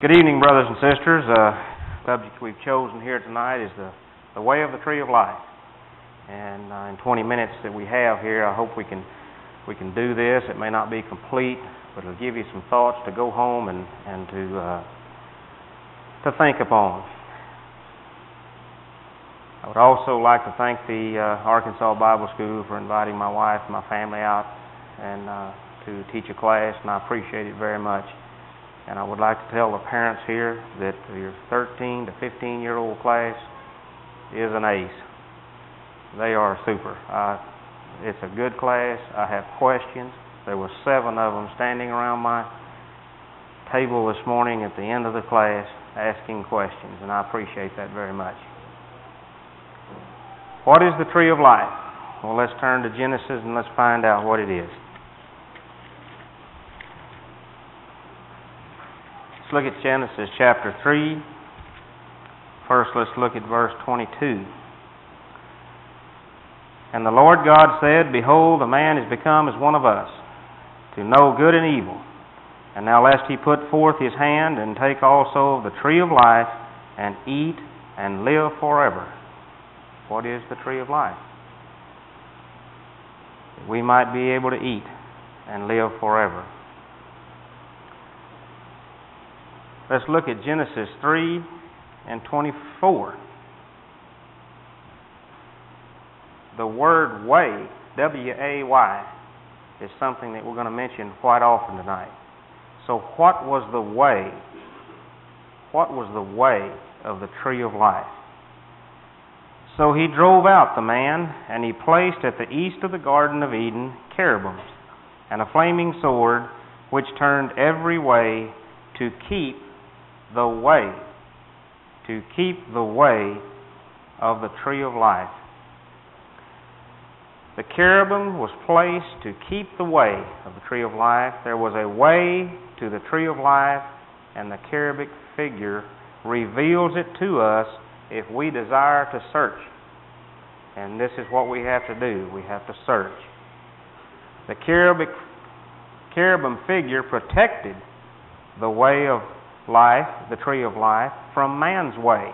Good evening, brothers and sisters. The subject we've chosen here tonight is the way of the tree of life. And in 20 minutes that we have here, I hope we can do this. It may not be complete, but it'll give you some thoughts to go home and to think upon. I would also like to thank the Arkansas Bible School for inviting my wife and my family out and to teach a class, and I appreciate it very much. And I would like to tell the parents here that your 13 to 15-year-old class is an ace. They are super. It's a good class. I have questions. There were 7 of them standing around my table this morning at the end of the class asking questions, and I appreciate that very much. What is the tree of life? Well, let's turn to Genesis and let's find out what it is. Let's look at Genesis chapter 3. First, let's look at verse 22. And the Lord God said, Behold, the man is become as one of us, to know good and evil. And now lest he put forth his hand and take also of the tree of life, and eat and live forever. What is the tree of life? That we might be able to eat and live forever. Let's look at Genesis 3 and 24. The word way, W-A-Y, is something that we're going to mention quite often tonight. So what was the way? What was the way of the tree of life? So he drove out the man, and he placed at the east of the Garden of Eden cherubims, and a flaming sword, which turned every way to keep the way of the tree of life. The cherubim was placed to keep the way of the tree of life. There was a way to the tree of life, and the cherubic figure reveals it to us if we desire to search. And this is what we have to do. We have to search. The cherubim figure protected the way of life, the tree of life, from man's way.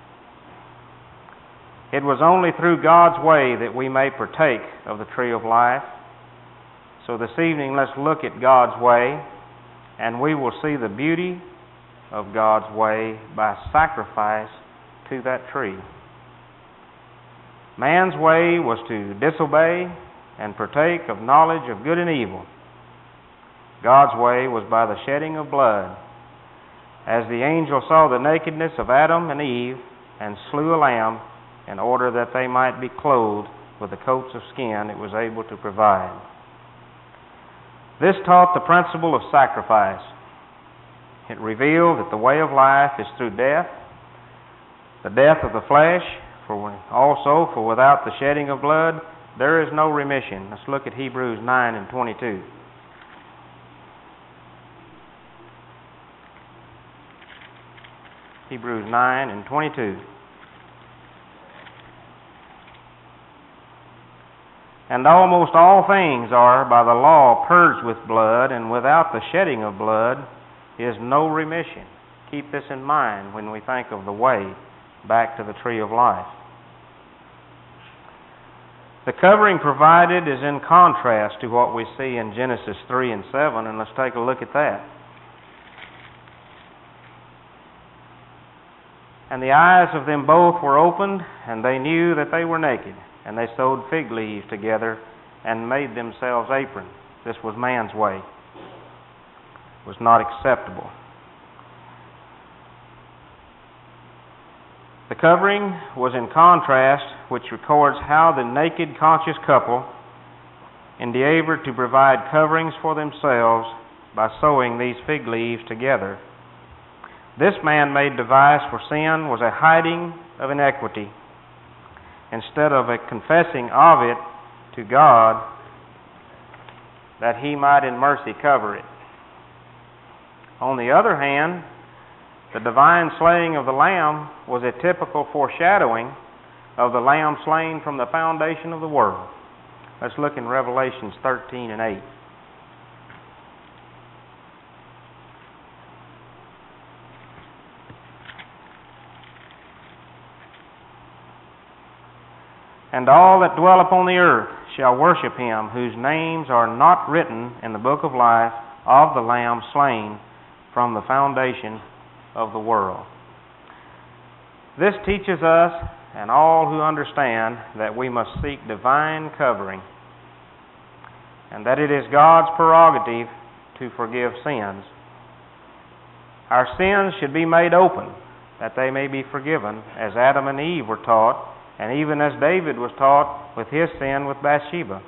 It was only through God's way that we may partake of the tree of life. So this evening, let's look at God's way, and we will see the beauty of God's way by sacrifice to that tree. Man's way was to disobey and partake of knowledge of good and evil. God's way was by the shedding of blood. As the angel saw the nakedness of Adam and Eve and slew a lamb in order that they might be clothed with the coats of skin it was able to provide. This taught the principle of sacrifice. It revealed that the way of life is through death, the death of the flesh, for without the shedding of blood there is no remission. Let's look at Hebrews 9 and 22. Hebrews 9 and 22. And almost all things are by the law purged with blood, and without the shedding of blood is no remission. Keep this in mind when we think of the way back to the tree of life. The covering provided is in contrast to what we see in Genesis 3 and 7, and let's take a look at that. And the eyes of them both were opened, and they knew that they were naked. And they sewed fig leaves together and made themselves aprons. This was man's way. It was not acceptable. The covering was in contrast, which records how the naked conscious couple endeavored to provide coverings for themselves by sewing these fig leaves together. This man-made device for sin was a hiding of iniquity instead of a confessing of it to God that He might in mercy cover it. On the other hand, the divine slaying of the Lamb was a typical foreshadowing of the Lamb slain from the foundation of the world. Let's look in Revelations 13 and 8. And all that dwell upon the earth shall worship him, whose names are not written in the book of life of the Lamb slain from the foundation of the world. This teaches us and all who understand that we must seek divine covering, and that it is God's prerogative to forgive sins. Our sins should be made open, that they may be forgiven, as Adam and Eve were taught, and even as David was taught with his sin with Bathsheba.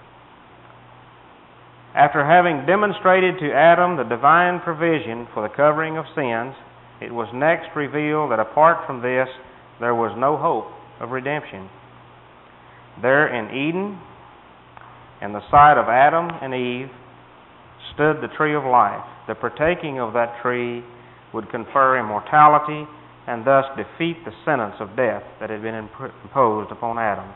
After having demonstrated to Adam the divine provision for the covering of sins, it was next revealed that apart from this, there was no hope of redemption. There in Eden, in the sight of Adam and Eve, stood the tree of life. The partaking of that tree would confer immortality and thus defeat the sentence of death that had been imposed upon Adam.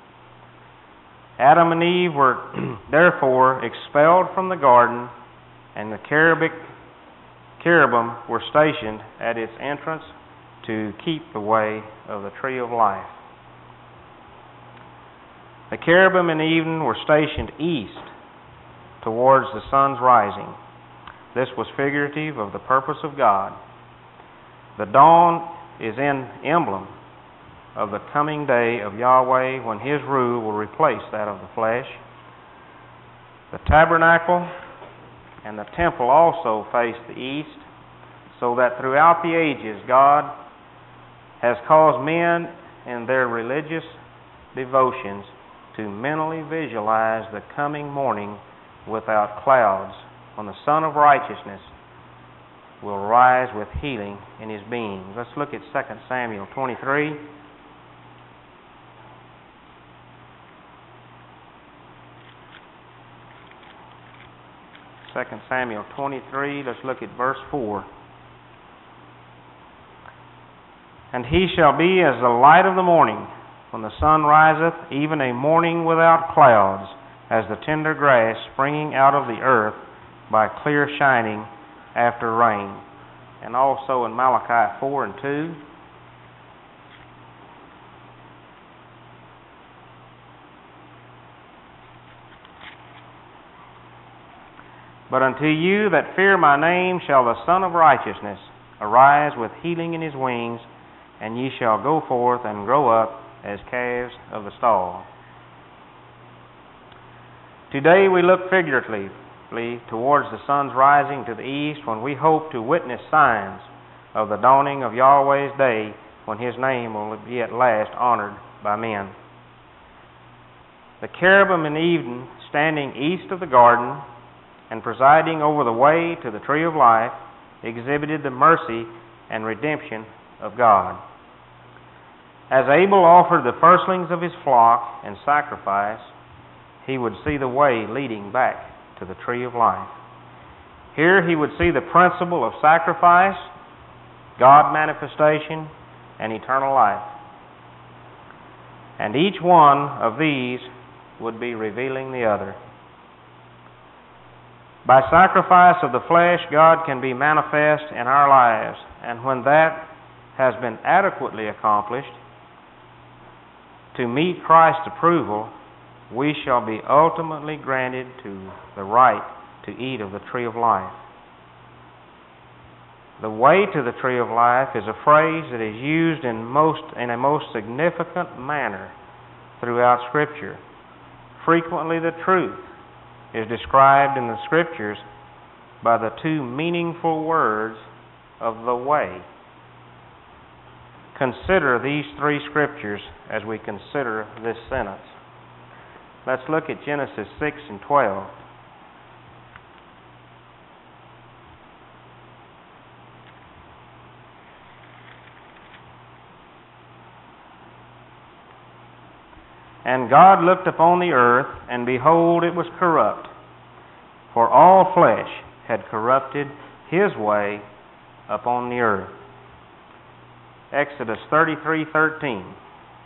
Adam and Eve were therefore expelled from the garden, and the cherubim were stationed at its entrance to keep the way of the tree of life. The cherubim in Eden were stationed east towards the sun's rising. This was figurative of the purpose of God. The dawn is an emblem of the coming day of Yahweh, when his rule will replace that of the flesh. The tabernacle and the temple also face the east, so that throughout the ages God has caused men in their religious devotions to mentally visualize the coming morning without clouds, when the Son of Righteousness will rise with healing in his being. Let's look at 2 Samuel 23. 2 Samuel 23, let's look at verse 4. And he shall be as the light of the morning, when the sun riseth, even a morning without clouds, as the tender grass springing out of the earth by clear shining after rain. And also in Malachi 4 and 2. But unto you that fear my name shall the Son of Righteousness arise with healing in his wings, and ye shall go forth and grow up as calves of the stall. Today we look figuratively towards the sun's rising to the east, when we hope to witness signs of the dawning of Yahweh's day, when his name will be at last honored by men. The cherubim in Eden, standing east of the garden and presiding over the way to the tree of life, exhibited the mercy and redemption of God. As Abel offered the firstlings of his flock in sacrifice, he would see the way leading back to the tree of life. Here he would see the principle of sacrifice, God manifestation, and eternal life. And each one of these would be revealing the other. By sacrifice of the flesh, God can be manifest in our lives, and when that has been adequately accomplished, to meet Christ's approval, we shall be ultimately granted to the right to eat of the tree of life. The way to the tree of life is a phrase that is used in a most significant manner throughout Scripture. Frequently the truth is described in the Scriptures by the two meaningful words of the way. Consider these three Scriptures as we consider this sentence. Let's look at Genesis 6 and 12. And God looked upon the earth, and behold, it was corrupt, for all flesh had corrupted his way upon the earth. Exodus 33:13.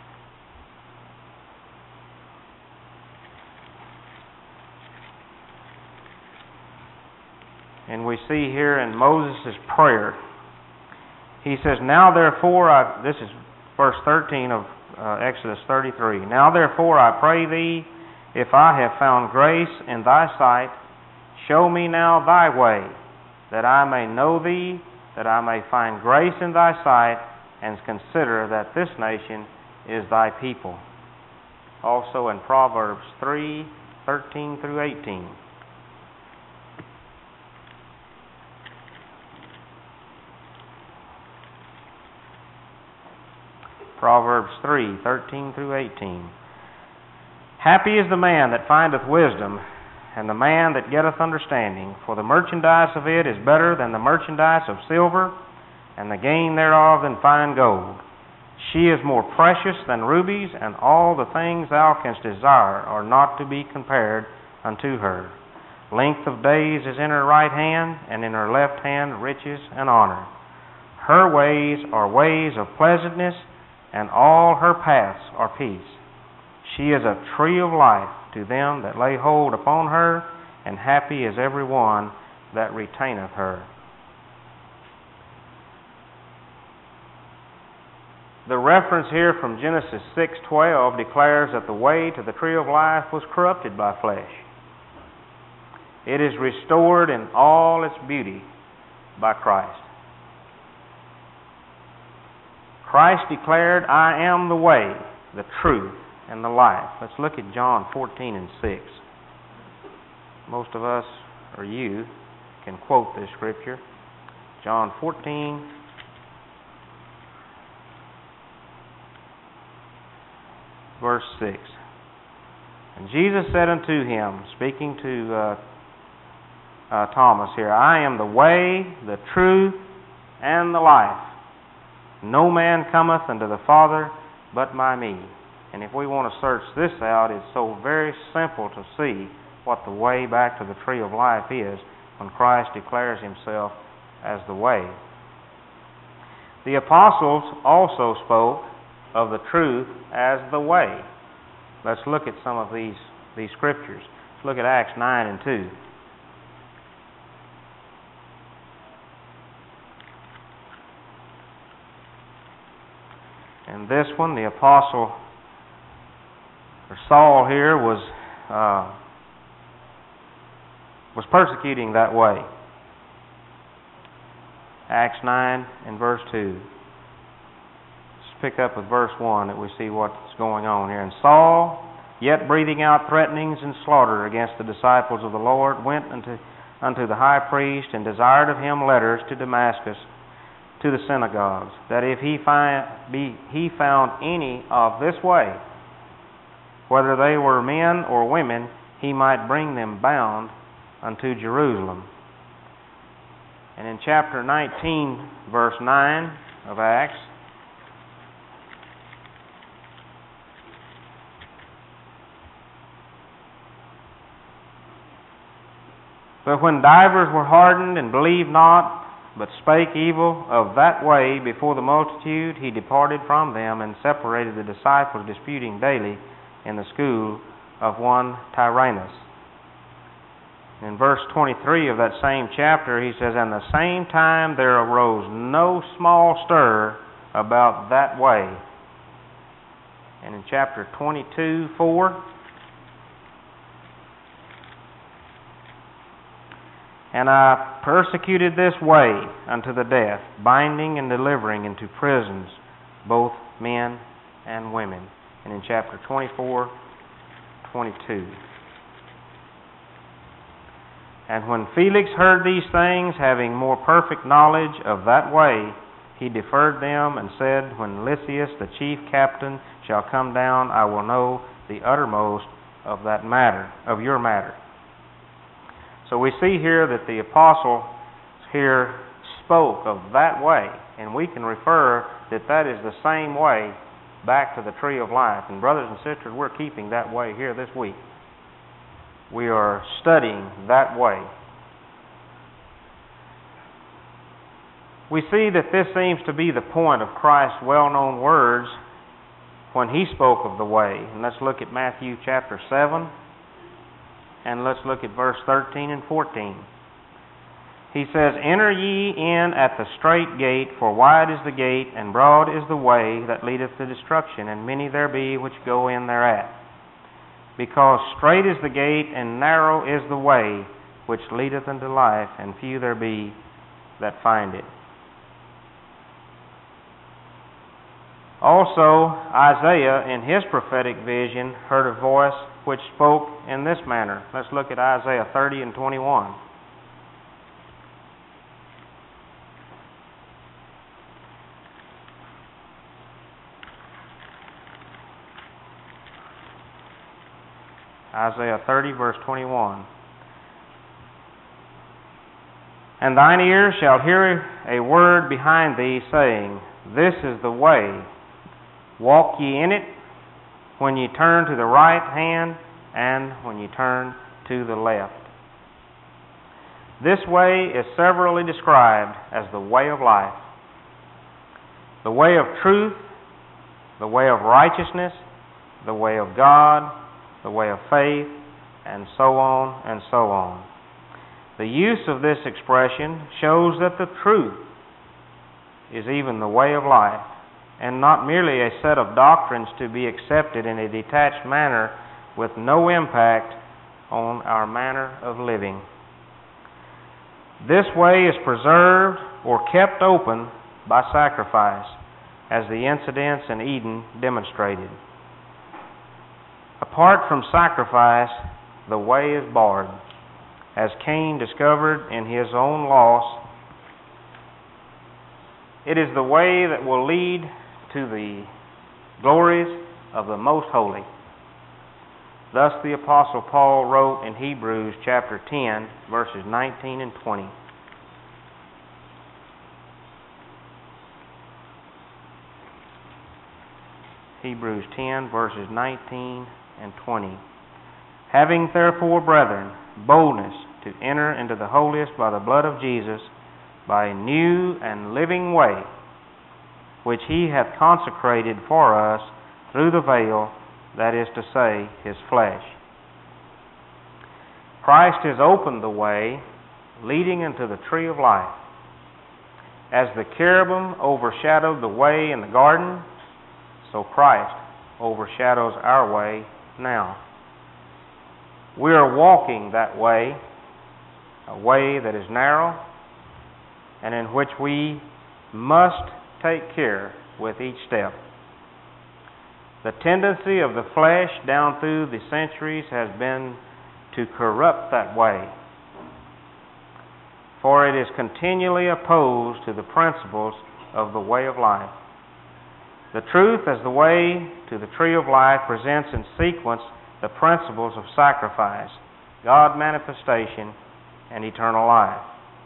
And we see here in Moses' prayer, he says, Now therefore, this is verse 13 of Exodus 33. Now therefore I pray thee, if I have found grace in thy sight, show me now thy way, that I may know thee, that I may find grace in thy sight, and consider that this nation is thy people. Also in Proverbs 3:13 through 18. Proverbs 3:13 through 18. Happy is the man that findeth wisdom, and the man that getteth understanding, for the merchandise of it is better than the merchandise of silver, and the gain thereof than fine gold. She is more precious than rubies, and all the things thou canst desire are not to be compared unto her. Length of days is in her right hand, and in her left hand riches and honor. Her ways are ways of pleasantness, and all her paths are peace. She is a tree of life to them that lay hold upon her, and happy is every one that retaineth her. The reference here from Genesis 6:12 declares that the way to the tree of life was corrupted by flesh. It is restored in all its beauty by Christ. Christ declared, I am the way, the truth, and the life. Let's look at John 14:6. Most of us, or you, can quote this scripture. John 14, verse 6. And Jesus said unto him, speaking to Thomas here, I am the way, the truth, and the life. No man cometh unto the Father but by me. And if we want to search this out, it's so very simple to see what the way back to the tree of life is when Christ declares himself as the way. The apostles also spoke of the truth as the way. Let's look at some of these scriptures. Let's look at Acts 9:2. And this one, the apostle, or Saul here, was persecuting that way. Acts 9 and verse 2. Let's pick up with verse 1 that we see what's going on here. And Saul, yet breathing out threatenings and slaughter against the disciples of the Lord, went unto the high priest and desired of him letters to Damascus, to the synagogues, that if he found any of this way, whether they were men or women, he might bring them bound unto Jerusalem. And in chapter 19, verse 9 of Acts, but when divers were hardened and believed not, but spake evil of that way before the multitude, he departed from them and separated the disciples, disputing daily in the school of one Tyrannus. In verse 23 of that same chapter, he says, And the same time there arose no small stir about that way. And in chapter 22:4, And I persecuted this way unto the death, binding and delivering into prisons both men and women. And in chapter 24:22. And when Felix heard these things, having more perfect knowledge of that way, he deferred them and said, When Lysias the chief captain shall come down, I will know the uttermost of that matter, of your matter. So we see here that the apostle here spoke of that way, and we can refer that that is the same way back to the tree of life. And brothers and sisters, we're keeping that way here this week. We are studying that way. We see that this seems to be the point of Christ's well-known words when he spoke of the way. And let's look at Matthew chapter 7. And let's look at verse 13 and 14. he says, "Enter ye in at the strait gate, for wide is the gate, and broad is the way that leadeth to destruction, and many there be which go in thereat. Because strait is the gate, and narrow is the way which leadeth unto life, and few there be that find it." Also, Isaiah, in his prophetic vision, heard a voice which spoke in this manner. Let's look at Isaiah 30 and 21. Isaiah 30, verse 21. "And thine ears shall hear a word behind thee, saying, This is the way. Walk ye in it, when ye turn to the right hand, and when ye turn to the left." This way is severally described as the way of life, the way of truth, the way of righteousness, the way of God, the way of faith, and so on and so on. The use of this expression shows that the truth is even the way of life, and not merely a set of doctrines to be accepted in a detached manner with no impact on our manner of living. This way is preserved or kept open by sacrifice, as the incidents in Eden demonstrated. Apart from sacrifice, the way is barred, as Cain discovered in his own loss. It is the way that will lead to the glories of the Most Holy. Thus the Apostle Paul wrote in Hebrews chapter 10, verses 19 and 20. Hebrews 10, verses 19 and 20. "Having therefore, brethren, boldness to enter into the holiest by the blood of Jesus, by a new and living way, which he hath consecrated for us through the veil, that is to say, his flesh." Christ has opened the way leading into the tree of life. As the cherubim overshadowed the way in the garden, so Christ overshadows our way now. We are walking that way, a way that is narrow, and in which we must take care with each step. The tendency of the flesh down through the centuries has been to corrupt that way, for it is continually opposed to the principles of the way of life. The truth as the way to the tree of life presents in sequence the principles of sacrifice, God manifestation, and eternal life.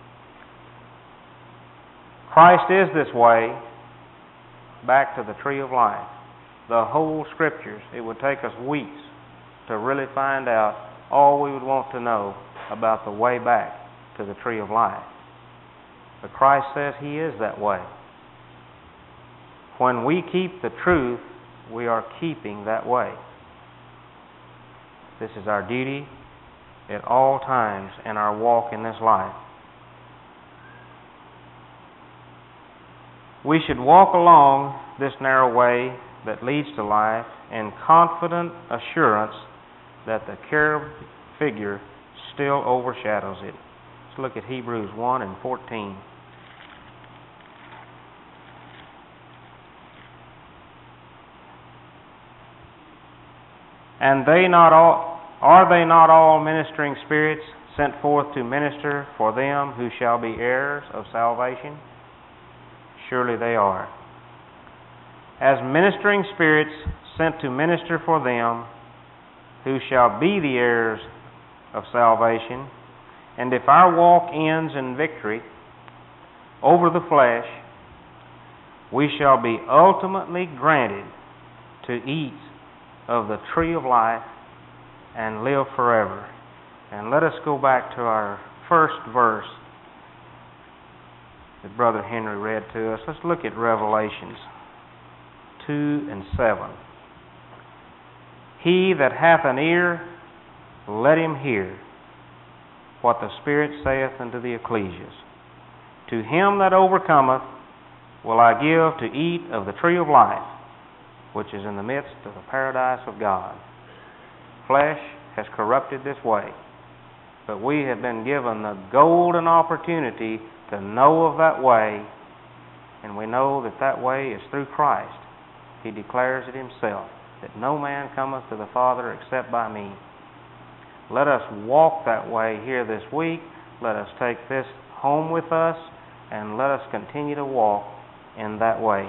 Christ is this way back to the tree of life. The whole Scriptures, it would take us weeks to really find out all we would want to know about the way back to the tree of life. But Christ says He is that way. When we keep the truth, we are keeping that way. This is our duty at all times in our walk in this life. We should walk along this narrow way that leads to life in confident assurance that the cherub figure still overshadows it. Let's look at Hebrews 1 and 14. "And are they not all ministering spirits sent forth to minister for them who shall be heirs of salvation? Surely they are. As ministering spirits sent to minister for them who shall be the heirs of salvation. And if our walk ends in victory over the flesh, we shall be ultimately granted to eat of the tree of life and live forever." And let us go back to our first verse that Brother Henry read to us. Let's look at Revelations 2 and 7. "He that hath an ear, let him hear what the Spirit saith unto the ecclesias. To him that overcometh will I give to eat of the tree of life, which is in the midst of the paradise of God. Flesh has corrupted this way, but we have been given the golden opportunity to know of that way, and we know that that way is through Christ. He declares it himself, that no man cometh to the Father except by me. Let us walk that way here this week. Let us take this home with us, and let us continue to walk in that way.